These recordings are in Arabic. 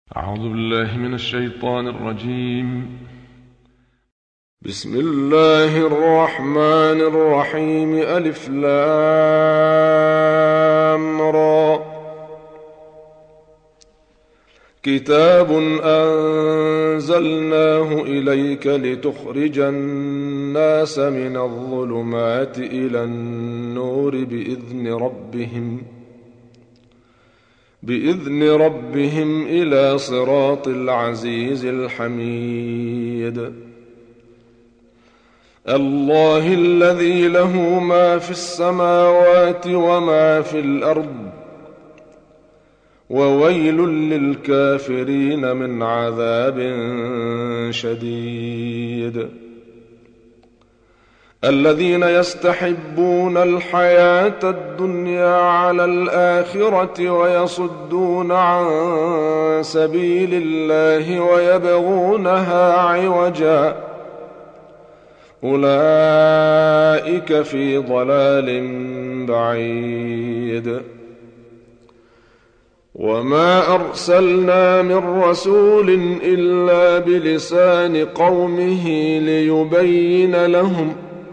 أعوذ بالله من الشيطان الرجيم. بسم الله الرحمن الرحيم. ألف لام را. كتاب أنزلناه إليك لتخرج الناس من الظلمات إلى النور بإذن ربهم إلى صراط العزيز الحميد. الله الذي له ما في السماوات وما في الأرض، وويل للكافرين من عذاب شديد. الذين يستحبون الحياة الدنيا على الآخرة ويصدون عن سبيل الله ويبغونها عوجا، أولئك في ضلال بعيد. وما أرسلنا من رسول إلا بلسان قومه ليبين لهم،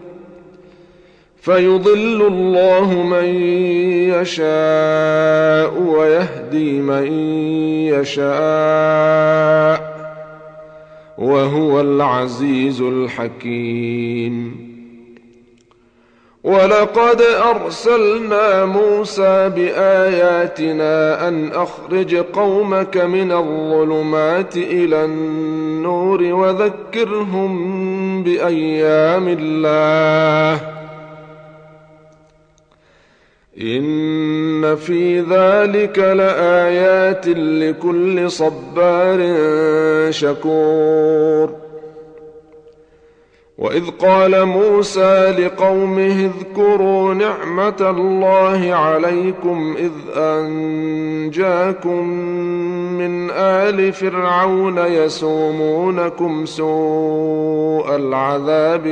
فيضل الله من يشاء ويهدي من يشاء، وهو العزيز الحكيم. ولقد أرسلنا موسى بآياتنا أن أخرج قومك من الظلمات إلى النور وذكرهم بأيام الله، إن في ذلك لآيات لكل صبار شكور. وإذ قال موسى لقومه اذكروا نعمة الله عليكم إذ أنجاكم من آل فرعون يسومونكم سوء العذاب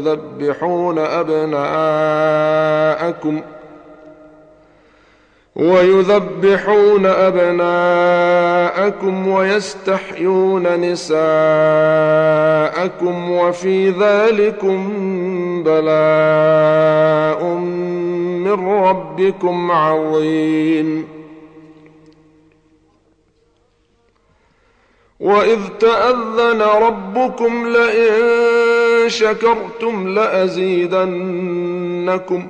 ويذبحون أبناءكم ويستحيون نساءكم، وفي ذلكم بلاء من ربكم عظيم. وإذ تأذن ربكم لئن شكرتم لأزيدنكم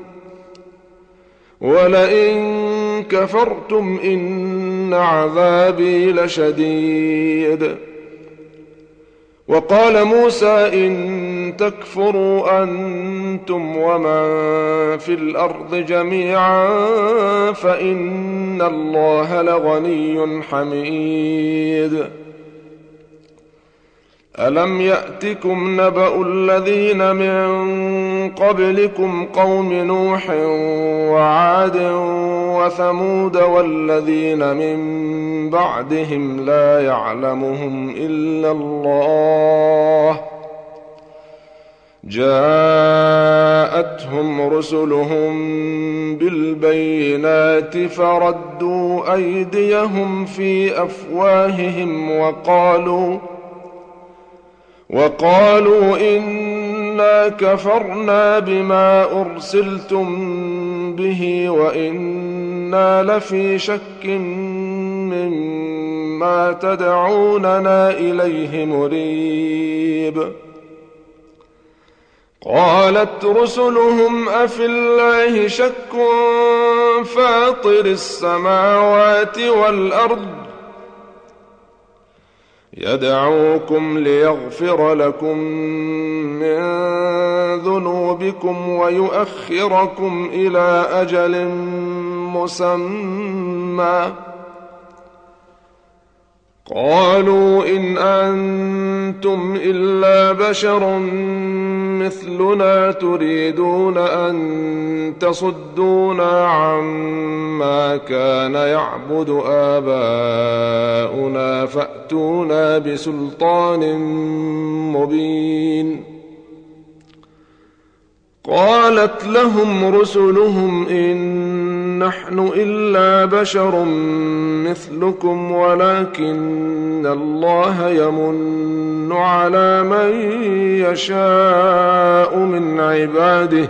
ولئن كفرتم إن عذابي لشديد. وقال موسى إن تكفروا أنتم ومن في الأرض جميعا فإن الله لغني حميد. ألم يأتكم نبأ الذين من قبلكم قوم نوح وعاد وثمود والذين من بعدهم لا يعلمهم إلا الله، جاءتهم رسلهم بالبينات فردوا أيديهم في أفواههم وقالوا إنا كفرنا بما أرسلتم به وإنا لفي شك مما تدعوننا إليه مريب. قالت رسلهم أفي الله شك فاطر السماوات والأرض يدعوكم ليغفر لكم من ذنوبكم ويؤخركم إلى أجل مسمى. قالوا إن أنتم إلا بشر مثلنا تريدون أن تصدونا عما كان يعبد آباؤنا فأتونا بسلطان مبين. قالت لهم رسلهم إن نحن إلا بشر مثلكم ولكن الله يمن على من يشاء من عباده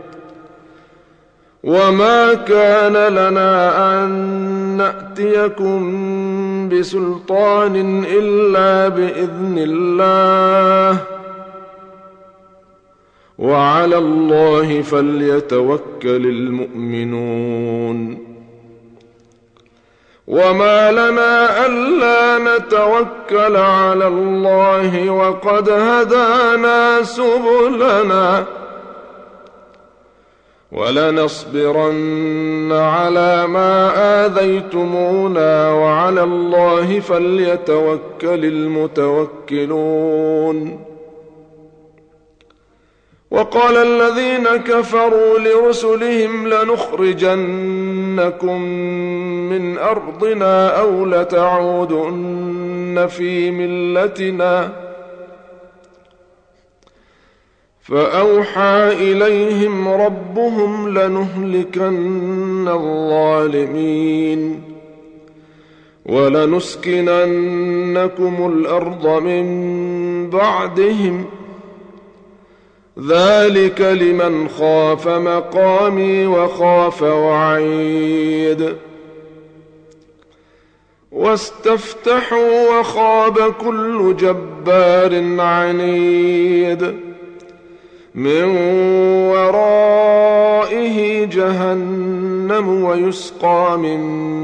وما كان لنا أن نأتيكم بسلطان إلا بإذن الله وعلى الله فليتوكل المؤمنون وما لنا ألا نتوكل على الله وقد هدانا سبلنا ولنصبرن على ما آذيتمونا وعلى الله فليتوكل المتوكلون وقال الذين كفروا لرسلهم لنخرجنكم من أرضنا أو لتعودن في ملتنا فأوحى إليهم ربهم لنهلكن الظالمين ولنسكننكم الأرض من بعدهم ذلك لمن خاف مقامي وخاف وعيد واستفتحوا وخاب كل جبار عنيد من ورائه جهنم ويسقى من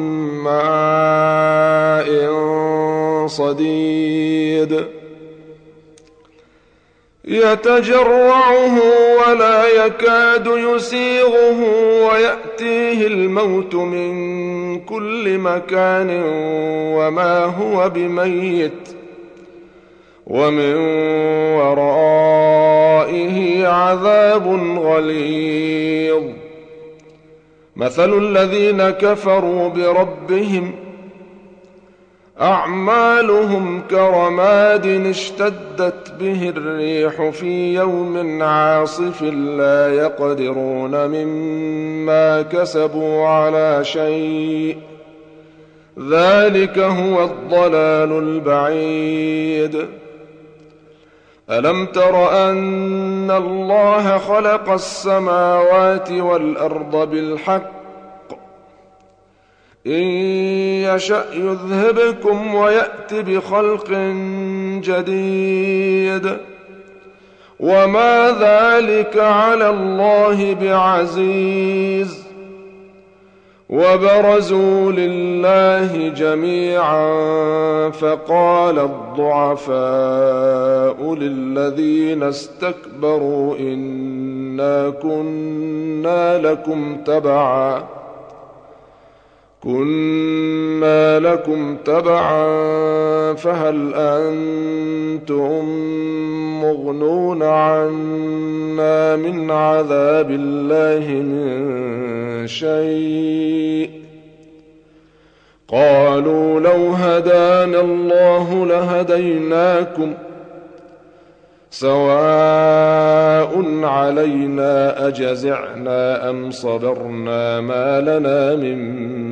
ماء صديد يتجرعه ولا يكاد يسيغه ويأتيه الموت من كل مكان وما هو بميت ومن ورائه عذاب غليظ مثل الذين كفروا بربهم أعمالهم كرماد اشتدت به الريح في يوم عاصف لا يقدرون مما كسبوا على شيء ذلك هو الضلال البعيد ألم تر أن الله خلق السماوات والأرض بالحق إن يشأ يذهبكم ويأت بخلق جديد وما ذلك على الله بعزيز وبرزوا لله جميعا فقال الضعفاء للذين استكبروا إنا كنا لكم تبعا فهل أنتم مغنون عنا من عذاب الله من شيء قالوا لو هدانا الله لهديناكم سواء علينا أجزعنا أم صبرنا ما لنا من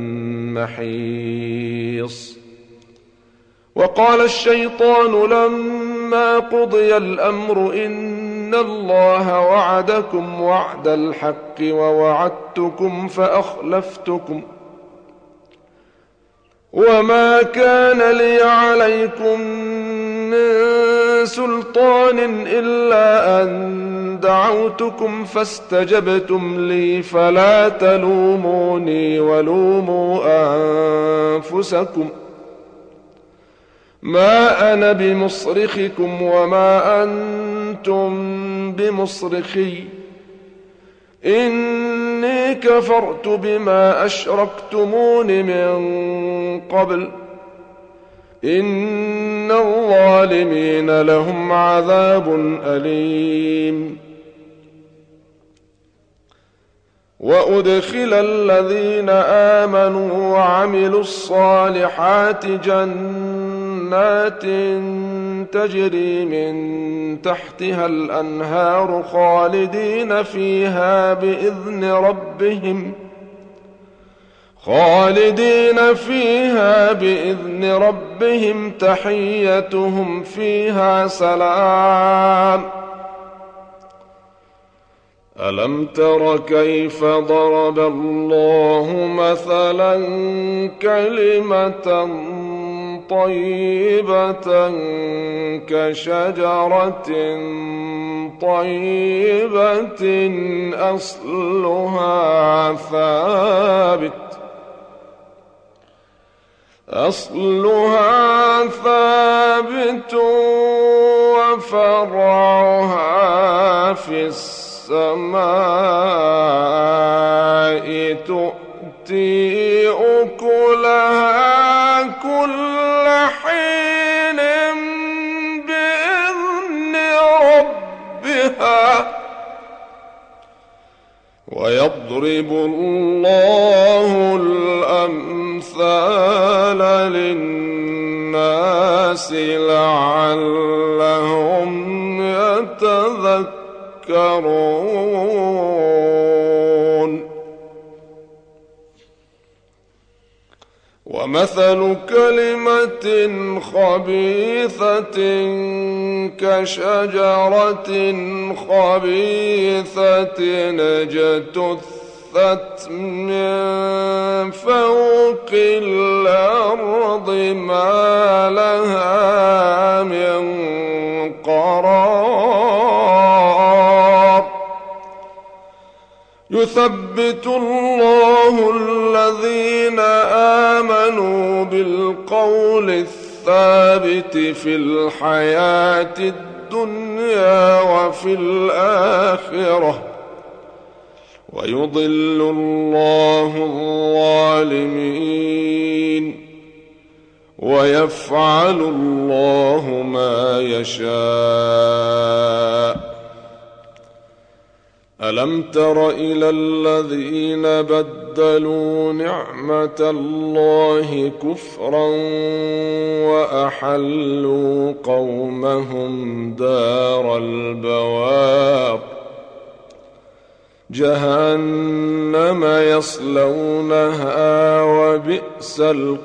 محيص وقال الشيطان لما قضي الأمر إن الله وعدكم وعد الحق ووعدتكم فأخلفتكم وما كان لي عليكم من سلطان إلا أن دعوتكم فاستجبتم لي فلا تلوموني ولوموا أنفسكم ما أنا بمصرخكم وما أنتم بمصرخي إني كفرت بما أشركتمون من قبل إن الظالمين لهم عذاب أليم وأدخل الذين آمنوا وعملوا الصالحات جنات تجري من تحتها الأنهار خالدين فيها بإذن ربهم خالدين فيها بإذن ربهم تحيتهم فيها سلام. ألم تر كيف ضرب الله مثلا كلمة طيبة كشجرة طيبة أصلها ثابت وفرعها في السماء تؤتي أكلها كل حين بإذن ربها ويضرب الله الأمثال للناس لعلهم يتذكرون. ومثل كلمة خبيثة كشجرة خبيثة اجتثت من فوق الأرض ما لها من قرار. يثبت الله الذين آمنوا بالقول الثابت في الحياة الدنيا وفي الآخرة ويضل الله الظالمين ويفعل الله ما يشاء. ألم تر إلى الذين بدلوا نعمة الله كفرا وأحلوا قومهم دار البوار جهنم يصلونها وبئس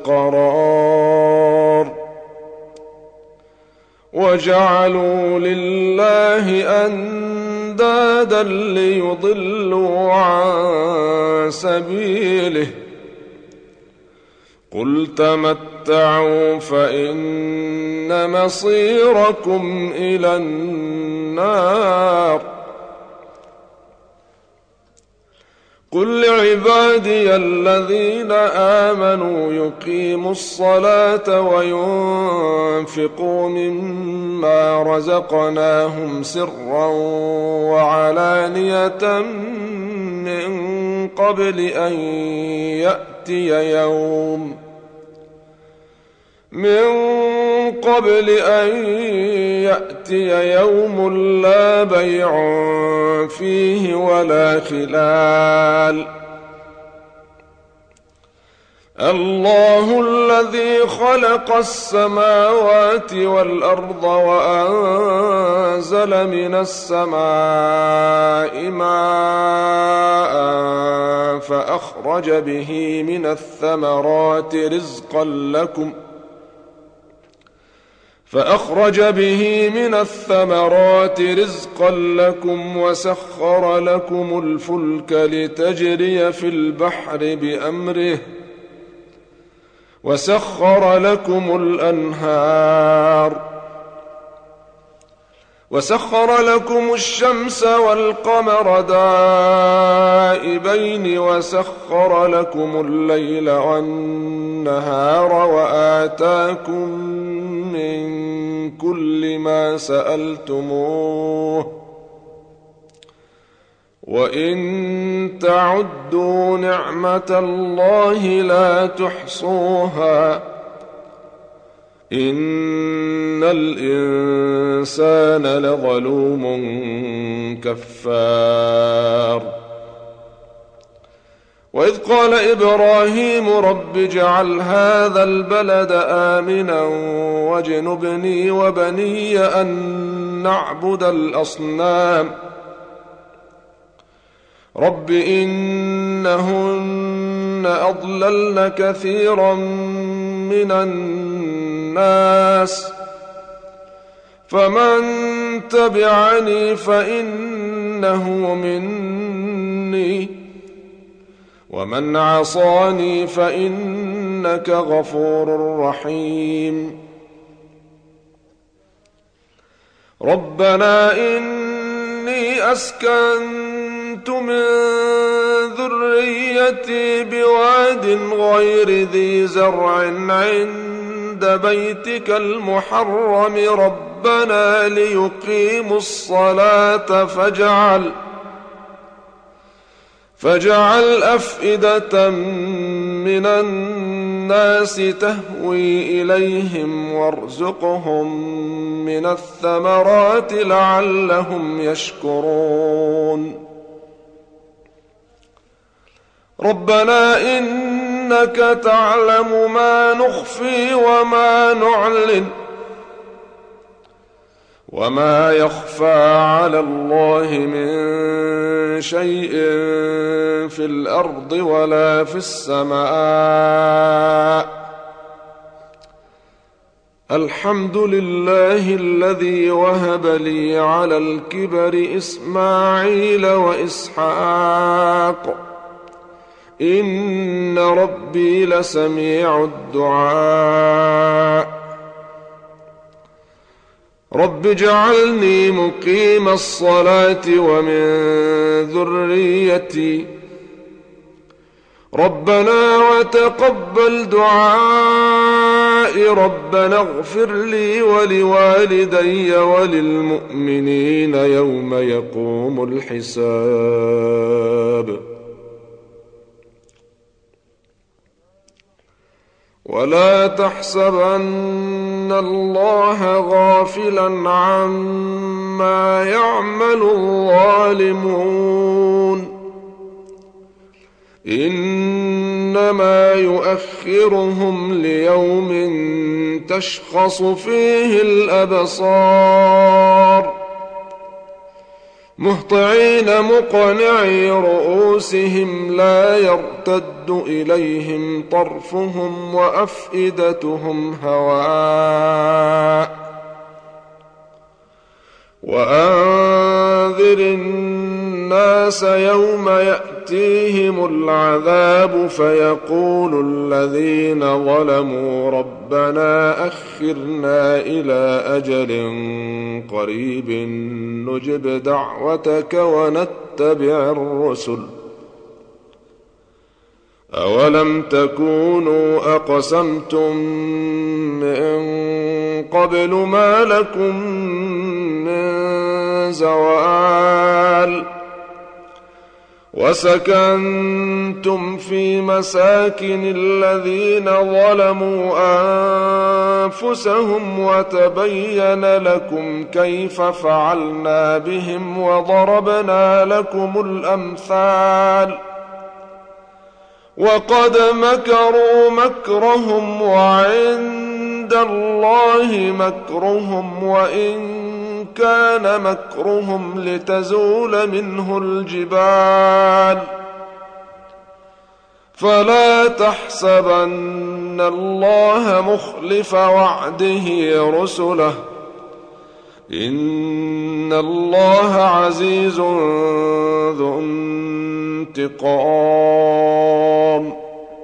القرار. وجعلوا لله أندادا ليضلوا عن سبيله قل تمتعوا فإن مصيركم إلى النار. قل لعبادي الذين آمنوا يقيموا الصلاة وينفقوا مما رزقناهم سرا وعلانية من قبل أن يأتي يوم لا بيع فيه ولا خلال. الله الذي خلق السماوات والأرض وأنزل من السماء ماء فأخرج به من الثمرات رزقا لكم وسخر لكم الفلك لتجري في البحر بأمره وسخر لكم الأنهار وسخر لكم الشمس والقمر دائبين وسخر لكم الليل والنهار وآتاكم من كل ما سألتموه وإن تعدوا نعمة الله لا تحصوها إن الإنسان لظلوم كفار. وإذ قال إبراهيم رب اجعل هذا البلد آمنا واجنبني وبني أن نعبد الأصنام رب إنهن أضللن كثيرا من الناس، فمن تبعني فإنه مني، ومن عصاني فإنك غفور رحيم. ربنا إني أسكنت من ذريتي بواد غير ذي زرع عند بيتك المحرم ربنا ليقيموا الصلاة فاجعل أفئدة من الناس تهوي إليهم وارزقهم من الثمرات لعلهم يشكرون. ربنا إنك تعلم ما نخفي وما نعلن وما يخفى على الله من شيء في الأرض ولا في السماء. الحمد لله الذي وهب لي على الكبر إسماعيل وإسحاق إن ربي لسميع الدعاء. رب اجعلني مقيم الصلاة ومن ذريتي ربنا وتقبل دعائي ربنا اغفر لي ولوالدي وللمؤمنين يوم يقوم الحساب. ولا تحسبن الله غافلا عما يعمل الظالمون إنما يؤخرهم ليوم تشخص فيه الأبصار مهطعين مقنعي رؤوسهم لا يرتد إليهم طرفهم وأفئدتهم هواء. وأنذر الناس يوم يأتيهم العذاب فيقول الذين ظلموا ربنا أخرنا إلى أجل قريب نجب دعوتك ونتبع الرسل أولم تكونوا أقسمتم من قبل ما لكم من زوال وسكنتم في مساكن الذين ظلموا أنفسهم وتبين لكم كيف فعلنا بهم وضربنا لكم الأمثال وقد مكروا مكرهم وعند الله مكرهم وإن كان مكرهم لتزول منه الجبال. فلا تحسبن الله مخلف وعده رسله إن الله عزيز ذو انتقام.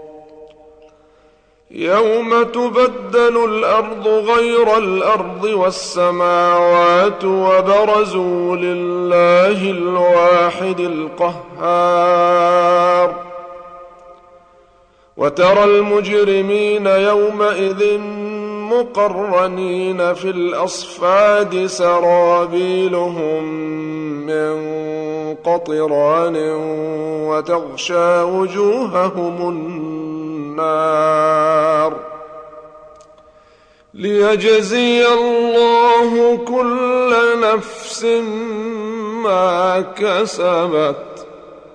يوم تبدل الأرض غير الأرض والسماوات وبرزوا لله الواحد القهار وترى المجرمين يومئذ مقرنين في الأصفاد سرابيلهم من قطران وتغشى وجوههم النار ليجزي الله كل نفس ما كسبت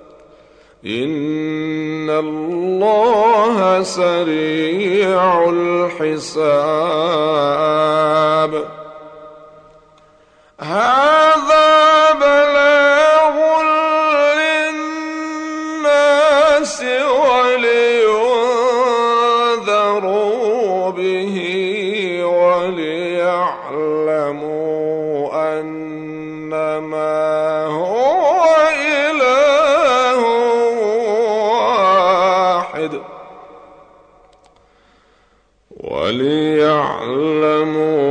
إن الله سريع الحساب. هذا بلاغ للناس وللمؤمنين وليعلموا